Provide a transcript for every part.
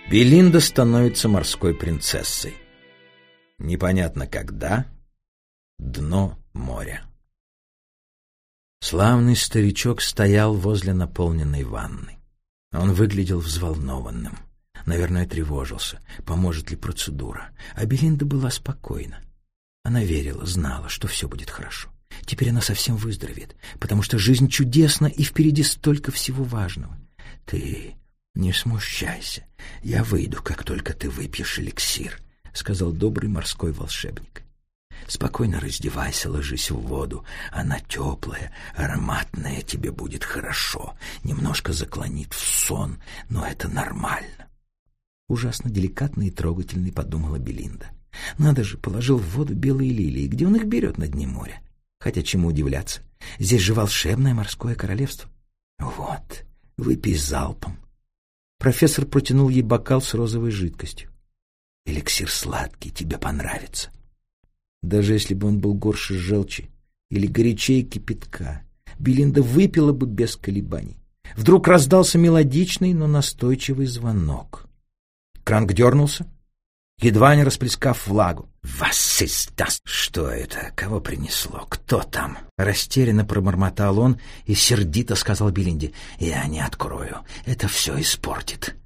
Белинда становится морской принцессой. Непонятно когда. Дно моря. Славный старичок стоял возле наполненной ванны. Он выглядел взволнованным. Наверное, тревожился, поможет ли процедура. А Белинда была спокойна. Она верила, знала, что все будет хорошо. Теперь она совсем выздоровеет, потому что жизнь чудесна, и впереди столько всего важного. «Ты не смущайся, я выйду, как только ты выпьешь эликсир», — сказал добрый морской волшебник. «Спокойно раздевайся, ложись в воду. Она теплая, ароматная, тебе будет хорошо. Немножко заклонит в сон, но это нормально». Ужасно деликатный и трогательный, подумала Белинда. Надо же, положил в воду белые лилии. Где он их берет на дне моря? Хотя чему удивляться? Здесь же волшебное морское королевство. Вот, выпей залпом. Профессор протянул ей бокал с розовой жидкостью. Эликсир сладкий, тебе понравится. Даже если бы он был горше желчи или горячее кипятка, Белинда выпила бы без колебаний. Вдруг раздался мелодичный, но настойчивый звонок. Кранк дернулся, едва не расплескав влагу. «Was ist das?» «Что это? Кого принесло? Кто там?» Растерянно промормотал он и сердито сказал Белинде: «Я не открою. Это все испортит».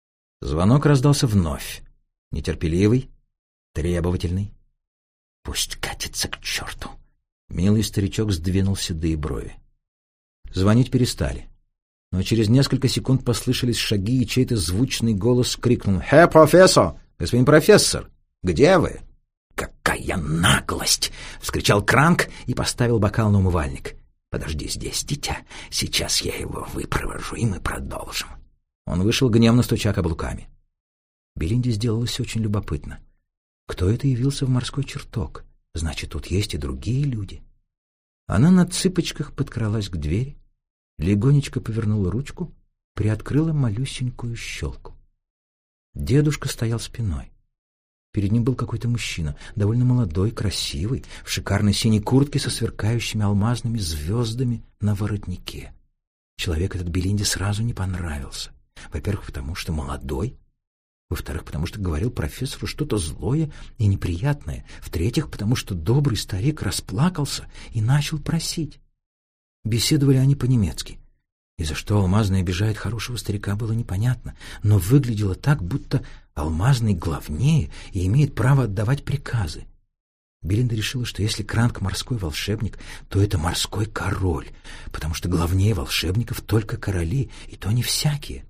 Звонок раздался вновь. Нетерпеливый, требовательный. «Пусть катится к черту!» Милый старичок сдвинул седые брови. Звонить перестали. Но через несколько секунд послышались шаги, и чей-то звучный голос крикнул: «Herr профессор! Господин профессор! Где вы?» «Какая наглость!» — вскричал Кранк и поставил бокал на умывальник. «Подожди здесь, дитя. Сейчас я его выпровожу, и мы продолжим». Он вышел, гневно стуча каблуками. Белинде сделалось очень любопытно. Кто это явился в морской чертог? Значит, тут есть и другие люди. Она на цыпочках подкралась к двери, легонечко повернула ручку, приоткрыла малюсенькую щелку. Дедушка стоял спиной. Перед ним был какой-то мужчина, довольно молодой, красивый, в шикарной синей куртке со сверкающими алмазными звездами на воротнике. Человек этот Белинде сразу не понравился. Во-первых, потому что молодой. Во-вторых, потому что говорил профессору что-то злое и неприятное. В-третьих, потому что добрый старик расплакался и начал просить. Беседовали они по-немецки. И за что Алмазный обижает хорошего старика, было непонятно, но выглядело так, будто Алмазный главнее и имеет право отдавать приказы. Белинда решила, что если Кранк морской волшебник, то это морской король, потому что главнее волшебников только короли, и то не всякие.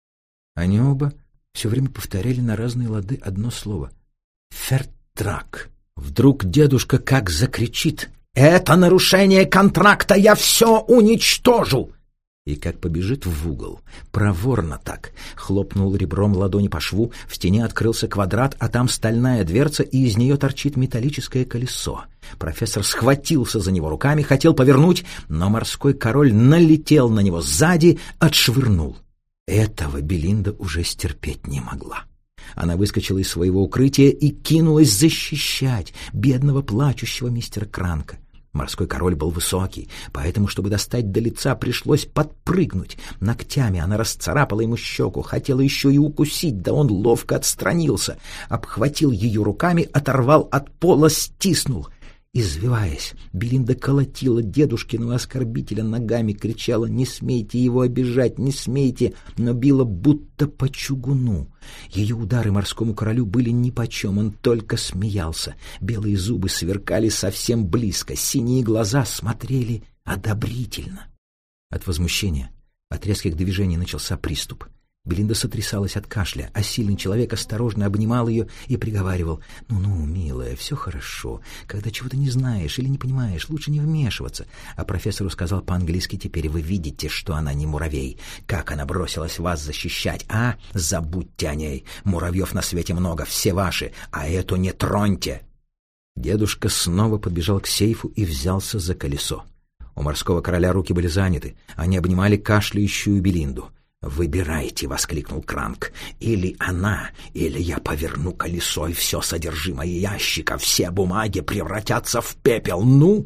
Они оба все время повторяли на разные лады одно слово — «фертрак». Вдруг дедушка как закричит: «Это нарушение контракта! Я все уничтожу!» И как побежит в угол, проворно так, хлопнул ребром ладони по шву, в стене открылся квадрат, а там стальная дверца, и из нее торчит металлическое колесо. Профессор схватился за него руками, хотел повернуть, но морской король налетел на него сзади, отшвырнул. Этого Белинда уже стерпеть не могла. Она выскочила из своего укрытия и кинулась защищать бедного плачущего мистера Кранка. Морской король был высокий, поэтому, чтобы достать до лица, пришлось подпрыгнуть. Ногтями она расцарапала ему щеку, хотела еще и укусить, да он ловко отстранился, обхватил ее руками, оторвал от пола, стиснул. Извиваясь, Белинда колотила дедушкиного оскорбителя ногами, кричала: «Не смейте его обижать, не смейте!» но била будто по чугуну. Ее удары морскому королю были нипочем, он только смеялся. Белые зубы сверкали совсем близко, синие глаза смотрели одобрительно. От возмущения, от резких движений начался приступ. Белинда сотрясалась от кашля, а сильный человек осторожно обнимал ее и приговаривал: «Ну-ну, милая, все хорошо. Когда чего-то не знаешь или не понимаешь, лучше не вмешиваться». А профессору сказал по-английски: «Теперь вы видите, что она не муравей. Как она бросилась вас защищать, а? Забудьте о ней. Муравьев на свете много, все ваши, а эту не троньте». Дедушка снова подбежал к сейфу и взялся за колесо. У морского короля руки были заняты, они обнимали кашляющую Белинду. «Выбирайте!» — воскликнул Кранк. «Или она, или я поверну колесо, и все содержимое ящика, все бумаги превратятся в пепел. Ну!»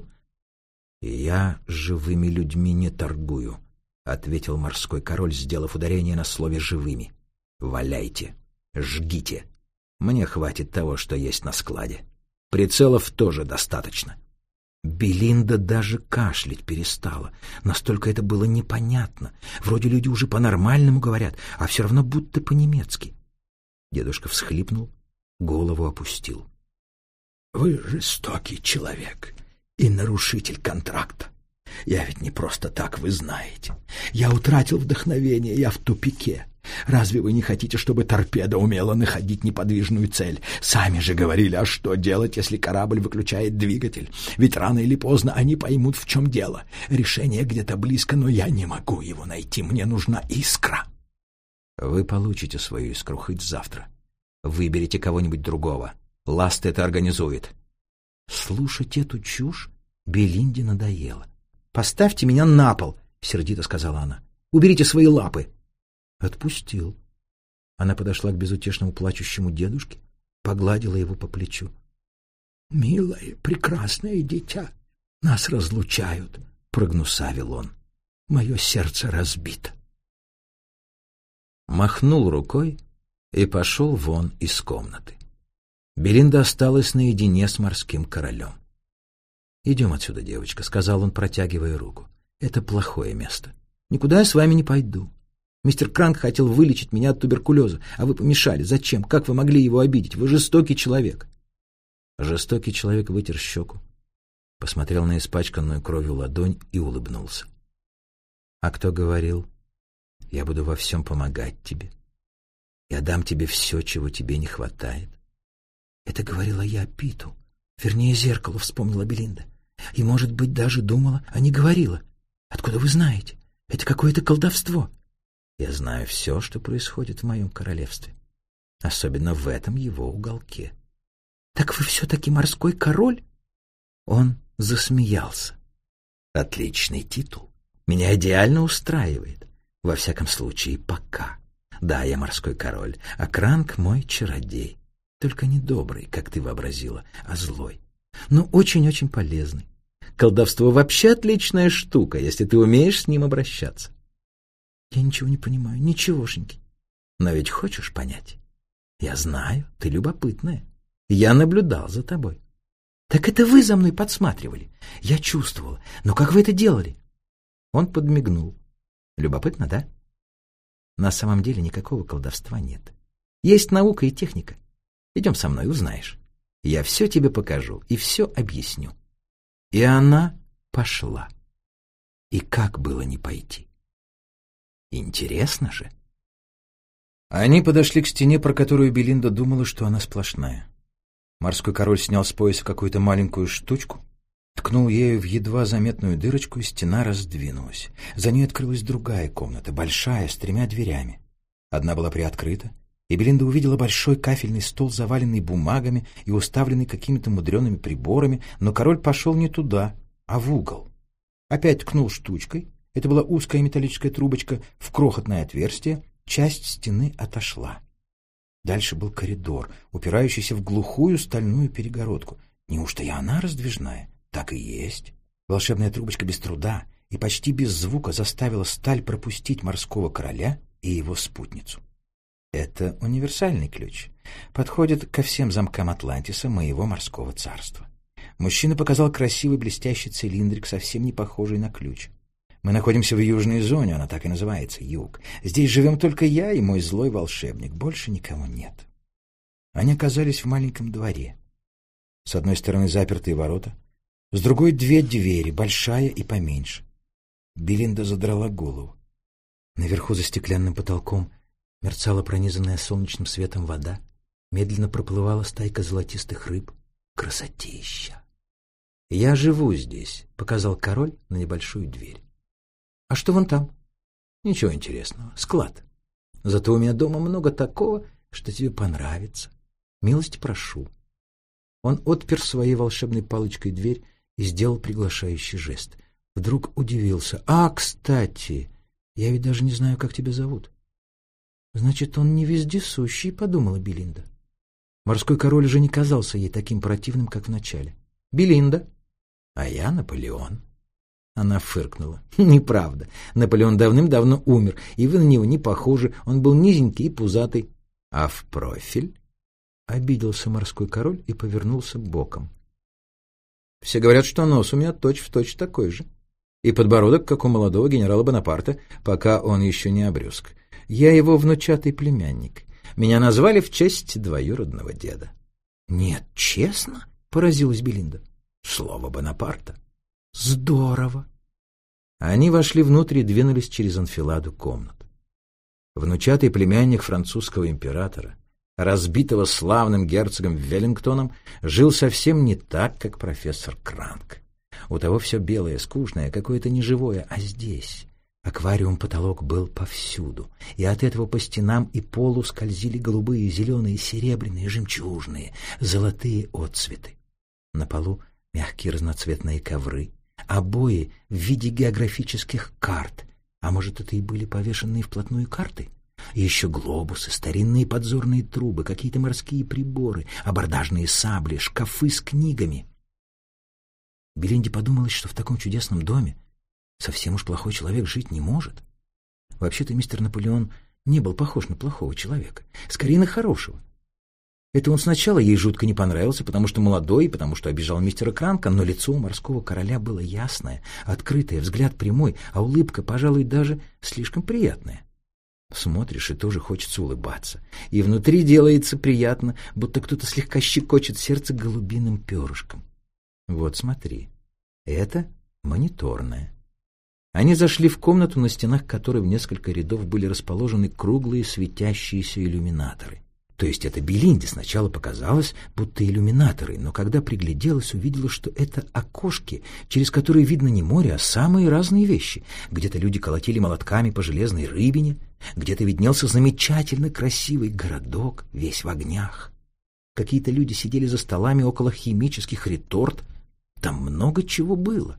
«Я живыми людьми не торгую», — ответил морской король, сделав ударение на слове «живыми». «Валяйте!» Жгите. Мне хватит того, что есть на складе. Прицелов тоже достаточно». Белинда даже кашлять перестала. Настолько это было непонятно. Вроде люди уже по-нормальному говорят, а все равно будто по-немецки. Дедушка всхлипнул, голову опустил. «Вы жестокий человек и нарушитель контракта. Я ведь не просто так, вы знаете. Я утратил вдохновение, я в тупике. Разве вы не хотите, чтобы торпеда умела находить неподвижную цель? Сами же говорили, а что делать, если корабль выключает двигатель? Ведь рано или поздно они поймут, в чем дело. Решение где-то близко, но я не могу его найти. Мне нужна искра». «Вы получите свою искру хоть завтра. Выберите кого-нибудь другого. Ласт это организует». Слушать эту чушь Белинде надоело. «Поставьте меня на пол», — сердито сказала она. «Уберите свои лапы». Отпустил. Она подошла к безутешному плачущему дедушке, погладила его по плечу. «Милое, прекрасное дитя, нас разлучают», — прогнусавил он. «Мое сердце разбито». Махнул рукой и пошел вон из комнаты. Белинда осталась наедине с морским королем. «Идем отсюда, девочка», — сказал он, протягивая руку. «Это плохое место. Никуда я с вами не пойду. Мистер Кранк хотел вылечить меня от туберкулеза, а вы помешали. Зачем? Как вы могли его обидеть? Вы жестокий человек». Жестокий человек вытер щеку, посмотрел на испачканную кровью ладонь и улыбнулся. «А кто говорил? Я буду во всем помогать тебе. Я дам тебе все, чего тебе не хватает». «Это говорила я Питу. Вернее, зеркалу», — вспомнила Белинда. «И, может быть, даже думала, а не говорила. Откуда вы знаете? Это какое-то колдовство». «Я знаю все, что происходит в моем королевстве. Особенно в этом его уголке». «Так вы все-таки морской король?» Он засмеялся. «Отличный титул. Меня идеально устраивает. Во всяком случае, пока. Да, я морской король, а Кранк мой чародей. Только не добрый, как ты вообразила, а злой. Но очень-очень полезный. Колдовство вообще отличная штука, если ты умеешь с ним обращаться». «Я ничего не понимаю, ничегошеньки». «Но ведь хочешь понять? Я знаю, ты любопытная. Я наблюдал за тобой». «Так это вы за мной подсматривали?» «Я чувствовала. Но как вы это делали?» Он подмигнул. «Любопытно, да? На самом деле никакого колдовства нет. Есть наука и техника. Идем со мной, узнаешь. Я все тебе покажу и все объясню». И она пошла. И как было не пойти? Интересно же. Они подошли к стене, про которую Белинда думала, что она сплошная. Морской король снял с пояса какую-то маленькую штучку, ткнул ею в едва заметную дырочку, и стена раздвинулась. За ней открылась другая комната, большая, с 3 дверями. Одна была приоткрыта, и Белинда увидела большой кафельный стол, заваленный бумагами и уставленный какими-то мудреными приборами, но король пошел не туда, а в угол. Опять ткнул штучкой. Это была узкая металлическая трубочка в крохотное отверстие, часть стены отошла. Дальше был коридор, упирающийся в глухую стальную перегородку. Неужто и она раздвижная? Так и есть. Волшебная трубочка без труда и почти без звука заставила сталь пропустить морского короля и его спутницу. Это универсальный ключ. Подходит ко всем замкам Атлантиса, моего морского царства. Мужчина показал красивый блестящий цилиндрик, совсем не похожий на ключ. Мы находимся в южной зоне, она так и называется, юг. Здесь живем только я и мой злой волшебник, больше никого нет. Они оказались в маленьком дворе. С одной стороны запертые ворота, с другой 2 двери, большая и поменьше. Белинда задрала голову. Наверху за стеклянным потолком мерцала пронизанная солнечным светом вода, медленно проплывала стайка золотистых рыб. Красотища! «Я живу здесь», — показал король на небольшую дверь. «А что вон там?» «Ничего интересного. Склад. Зато у меня дома много такого, что тебе понравится. Милости прошу». Он отпер своей волшебной палочкой дверь и сделал приглашающий жест. Вдруг удивился. «А, кстати, я ведь даже не знаю, как тебя зовут». «Значит, он не вездесущий», — подумала Белинда. Морской король уже не казался ей таким противным, как вначале. «Белинда». «А я Наполеон». Она фыркнула. «Неправда. Наполеон давным-давно умер, и вы на него не похожи. Он был низенький и пузатый. А в профиль? Обиделся морской король и повернулся боком. Все говорят, что нос у меня точь-в-точь такой же. И подбородок, как у молодого генерала Бонапарта, пока он еще не обрюзг. Я его внучатый племянник. Меня назвали в честь двоюродного деда. — Нет, честно? — поразилась Белинда. — Слово Бонапарта. — Здорово. Они вошли внутрь и двинулись через анфиладу комнат. Внучатый племянник французского императора, разбитого славным герцогом Веллингтоном, жил совсем не так, как профессор Кранк. У того все белое, скучное, какое-то неживое, а здесь аквариум-потолок был повсюду, и от этого по стенам и полу скользили голубые, зеленые, серебряные, жемчужные, золотые отцветы. На полу мягкие разноцветные ковры, обои в виде географических карт, а может, это и были повешенные вплотную карты? И еще глобусы, старинные подзорные трубы, какие-то морские приборы, абордажные сабли, шкафы с книгами. Белинде подумалось, что в таком чудесном доме совсем уж плохой человек жить не может. Вообще-то мистер Наполеон не был похож на плохого человека, скорее на хорошего. Это он сначала ей жутко не понравился, потому что молодой и потому что обижал мистера Кранка, но лицо у морского короля было ясное, открытое, взгляд прямой, а улыбка, пожалуй, даже слишком приятная. Смотришь, и тоже хочется улыбаться, и внутри делается приятно, будто кто-то слегка щекочет сердце голубиным перышком. Вот смотри, это мониторная. Они зашли в комнату, на стенах которой в несколько рядов были расположены круглые светящиеся иллюминаторы. То есть это Белинде сначала показалось, будто иллюминаторы, но когда пригляделась, увидела, что это окошки, через которые видно не море, а самые разные вещи. Где-то люди колотили молотками по железной рыбине, где-то виднелся замечательно красивый городок, весь в огнях. Какие-то люди сидели за столами около химических реторт. Там много чего было.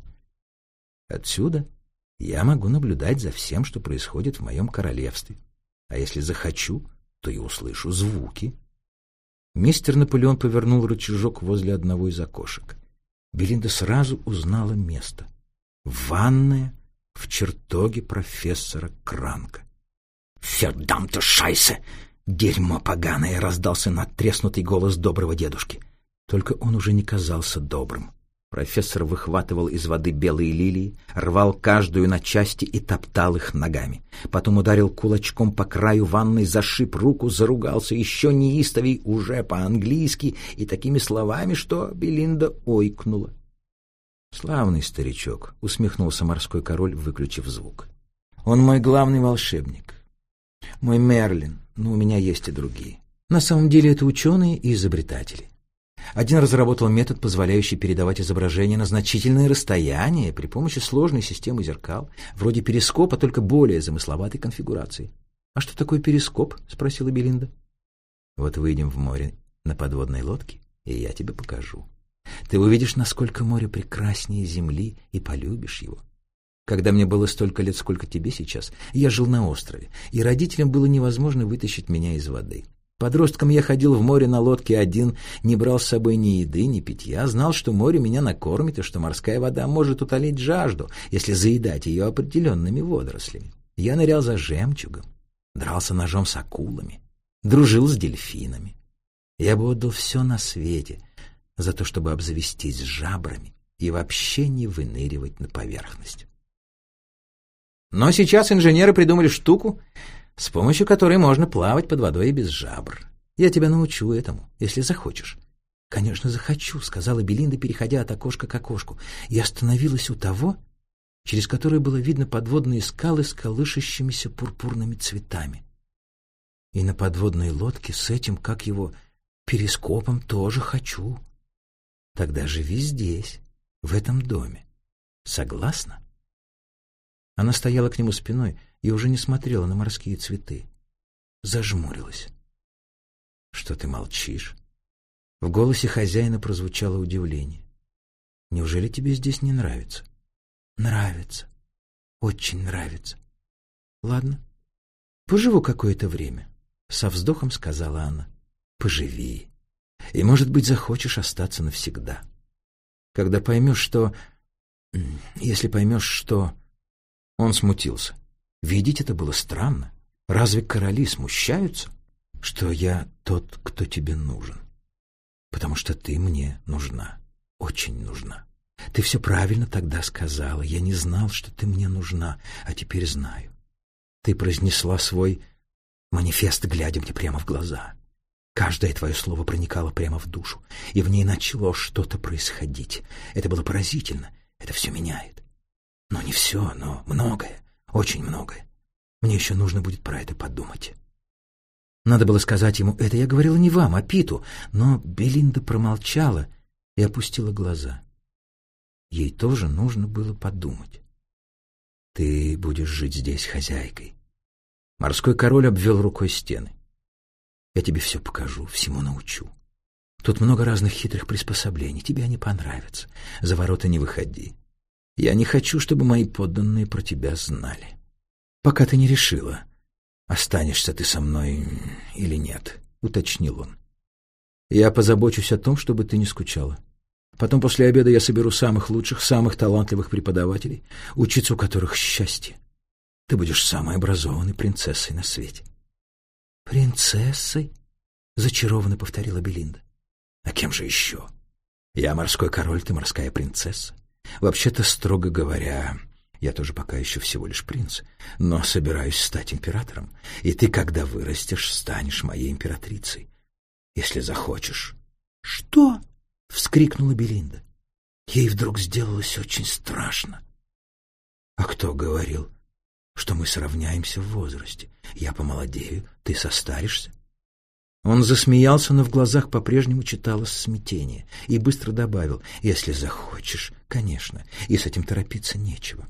Отсюда я могу наблюдать за всем, что происходит в моем королевстве. А если захочу, то и услышу звуки. Мистер Наполеон повернул рычажок возле одного из окошек. Белинда сразу узнала место. Ванная в чертоге профессора Кранка. «Фердамте шайсе! Дерьмо поганое!» — раздался надтреснутый голос доброго дедушки. Только он уже не казался добрым. Профессор выхватывал из воды белые лилии, рвал каждую на части и топтал их ногами. Потом ударил кулачком по краю ванной, зашиб руку, заругался еще неистовей, уже по-английски, и такими словами, что Белинда ойкнула. «Славный старичок», — усмехнулся морской король, выключив звук. «Он мой главный волшебник. Мой Мерлин, но у меня есть и другие. На самом деле это ученые и изобретатели. Один разработал метод, позволяющий передавать изображение на значительные расстояния при помощи сложной системы зеркал, вроде перископа, только более замысловатой конфигурации. «А что такое перископ?» — спросила Белинда. «Вот выйдем в море на подводной лодке, и я тебе покажу. Ты увидишь, насколько море прекраснее земли, и полюбишь его. Когда мне было столько лет, сколько тебе сейчас, я жил на острове, и родителям было невозможно вытащить меня из воды. Подростком я ходил в море на лодке один, не брал с собой ни еды, ни питья, знал, что море меня накормит и что морская вода может утолить жажду, если заедать ее определенными водорослями. Я нырял за жемчугом, дрался ножом с акулами, дружил с дельфинами. Я бы отдал все на свете за то, чтобы обзавестись жабрами и вообще не выныривать на поверхность. Но сейчас инженеры придумали штуку, с помощью которой можно плавать под водой и без жабр. Я тебя научу этому, если захочешь». «Конечно, захочу», — сказала Белинда, переходя от окошка к окошку, и остановилась у того, через которое было видно подводные скалы с колышащимися пурпурными цветами. «И на подводной лодке с этим, как его, перископом тоже хочу. Тогда живи здесь, в этом доме. Согласна?» Она стояла к нему спиной и уже не смотрела на морские цветы. Зажмурилась. «Что ты молчишь?» В голосе хозяина прозвучало удивление. «Неужели тебе здесь не нравится?» «Нравится. Очень нравится. Ладно, поживу какое-то время», — со вздохом сказала она. «Поживи. И, может быть, захочешь остаться навсегда. Когда поймешь, что... Если поймешь, что...» Он смутился. Видеть это было странно. Разве короли смущаются? что я тот, кто тебе нужен. Потому что ты мне нужна, очень нужна. Ты все правильно тогда сказала. Я не знал, что ты мне нужна, а теперь знаю. Ты произнесла свой манифест, глядя мне прямо в глаза. Каждое твое слово проникало прямо в душу, и в ней начало что-то происходить. Это было поразительно, это все меняет. Но не все, но многое, очень многое. Мне еще нужно будет про это подумать. Надо было сказать ему, это я говорила не вам, а Питу, но Белинда промолчала и опустила глаза. Ей тоже нужно было подумать. Ты будешь жить здесь хозяйкой. Морской король обвел рукой стены. Я тебе все покажу, всему научу. Тут много разных хитрых приспособлений, тебе они понравятся. За ворота не выходи. Я не хочу, чтобы мои подданные про тебя знали. Пока ты не решила, останешься ты со мной или нет, уточнил он. Я позабочусь о том, чтобы ты не скучала. Потом после обеда я соберу самых лучших, самых талантливых преподавателей, учиться у которых счастье. Ты будешь самой образованной принцессой на свете. «Принцессой?» — зачарованно повторила Белинда. «А кем же еще? Я морской король, ты морская принцесса. Вообще-то, строго говоря, я тоже пока еще всего лишь принц, но собираюсь стать императором, и ты, когда вырастешь, станешь моей императрицей, если захочешь». «Что?» — вскрикнула Белинда. Ей вдруг сделалось очень страшно. «А кто говорил, что мы сравняемся в возрасте? Я помолодею, ты состаришься?» Он засмеялся, но в глазах по-прежнему читалось смятение, и быстро добавил, «Если захочешь, конечно, и с этим торопиться нечего.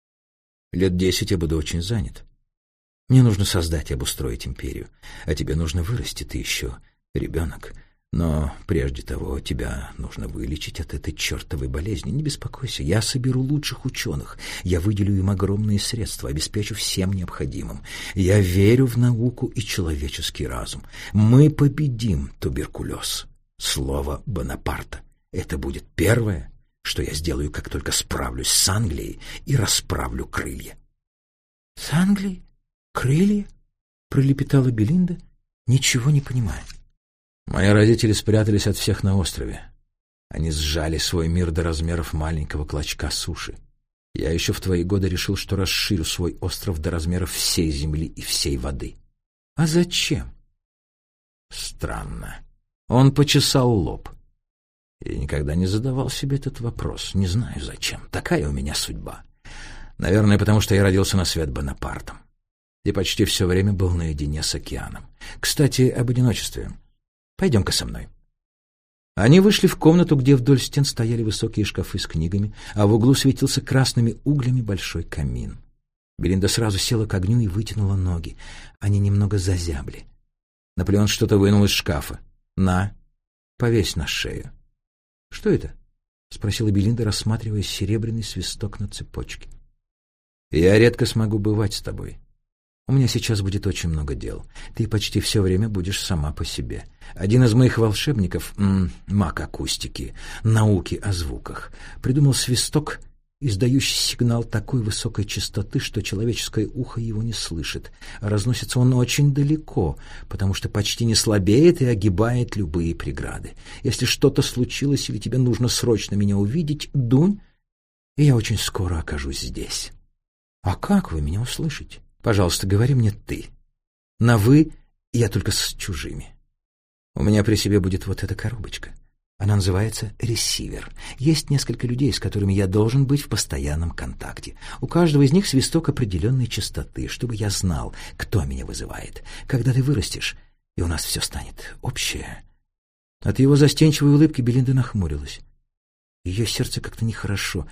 10 лет я буду очень занят. Мне нужно создать и обустроить империю, а тебе нужно вырасти, ты еще ребенок. Но прежде того тебя нужно вылечить от этой чертовой болезни. Не беспокойся, я соберу лучших ученых, я выделю им огромные средства, обеспечу всем необходимым. Я верю в науку и человеческий разум. Мы победим туберкулез. Слово Бонапарта. Это будет первое, что я сделаю, как только справлюсь с Англией и расправлю крылья». «С Англией? Крылья?» — пролепетала Белинда, ничего не понимая. «Мои родители спрятались от всех на острове. Они сжали свой мир до размеров маленького клочка суши. Я еще в твои годы решил, что расширю свой остров до размеров всей земли и всей воды». «А зачем?» «Странно». Он почесал лоб. Я никогда не задавал себе этот вопрос. Не знаю, зачем. Такая у меня судьба. Наверное, потому что я родился на свет Бонапартом и почти все время был наедине с океаном. Кстати, об одиночестве. Пойдем-ка со мной». Они вышли в комнату, где вдоль стен стояли высокие шкафы с книгами, а в углу светился красными углями большой камин. Белинда сразу села к огню и вытянула ноги. Они немного зазябли. Наполеон что-то вынул из шкафа. «На, повесь на шею». «Что это?» — спросила Белинда, рассматривая серебряный свисток на цепочке. «Я редко смогу бывать с тобой. У меня сейчас будет очень много дел. Ты почти все время будешь сама по себе. Один из моих волшебников, маг акустики, науки о звуках, придумал свисток, издающий сигнал такой высокой частоты, что человеческое ухо его не слышит. А разносится он очень далеко, потому что почти не слабеет и огибает любые преграды. Если что-то случилось или тебе нужно срочно меня увидеть, дунь, и я очень скоро окажусь здесь». «А как вы меня услышите?» «Пожалуйста, говори мне ты. На «вы» я только с чужими. У меня при себе будет вот эта коробочка. Она называется ресивер. Есть несколько людей, с которыми я должен быть в постоянном контакте. У каждого из них свисток определенной частоты, чтобы я знал, кто меня вызывает. Когда ты вырастешь, и у нас все станет общее». От его застенчивой улыбки Белинда нахмурилась. Ее сердце как-то нехорошо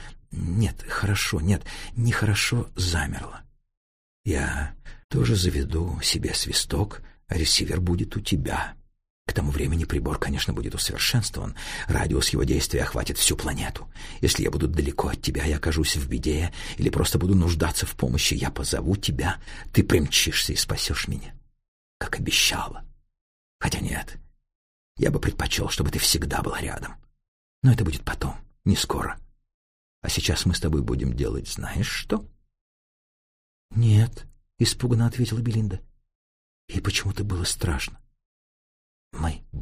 замерло. «Я тоже заведу себе свисток, а ресивер будет у тебя. К тому времени прибор, конечно, будет усовершенствован. Радиус его действия охватит всю планету. Если я буду далеко от тебя и окажусь в беде, или просто буду нуждаться в помощи, я позову тебя, ты примчишься и спасешь меня, как обещала. Хотя нет, я бы предпочел, чтобы ты всегда была рядом. Но это будет потом, не скоро. А сейчас мы с тобой будем делать знаешь что?» «Нет», — испуганно ответила Белинда. Ей почему-то было страшно.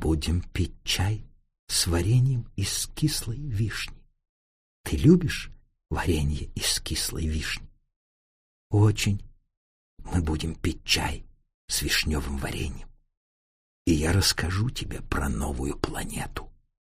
будем пить чай с вареньем из кислой вишни. Ты любишь варенье из кислой вишни? Очень. Мы будем пить чай с вишневым вареньем. И я расскажу тебе про новую планету.